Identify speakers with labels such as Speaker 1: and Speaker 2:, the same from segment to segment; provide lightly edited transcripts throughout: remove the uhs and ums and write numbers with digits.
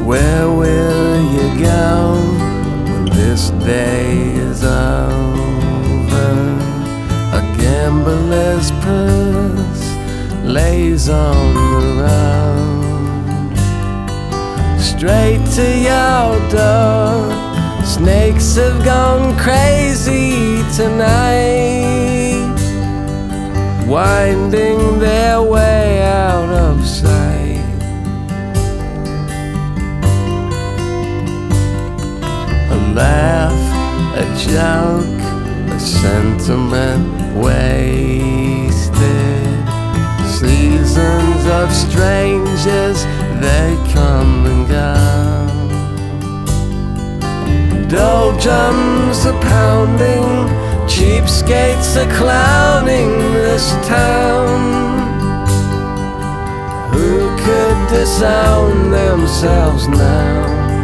Speaker 1: Where will you go when this day is over? A gambler's purse lays on the road. Straight to your door, snakes have gone crazy tonight, winding their way out of sight. A laugh, a joke, a sentiment wasted. Seasons of strangers, they come and go. Doldrums are pounding, cheapskates are clowning this town. Who could disown themselves now?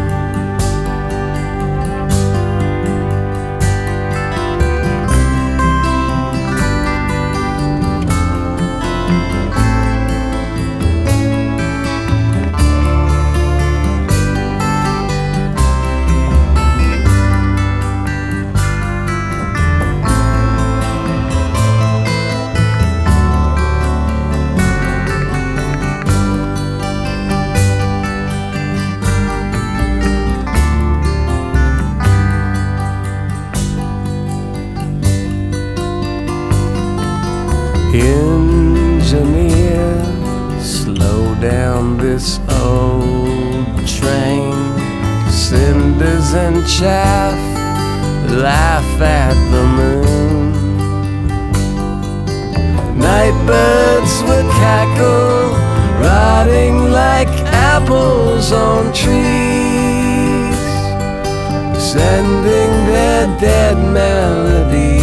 Speaker 1: Engineer, slow down this old train. Cinders and chaff laugh at the moon. Nightbirds would cackle, rotting like apples on trees, sending their dead melodies.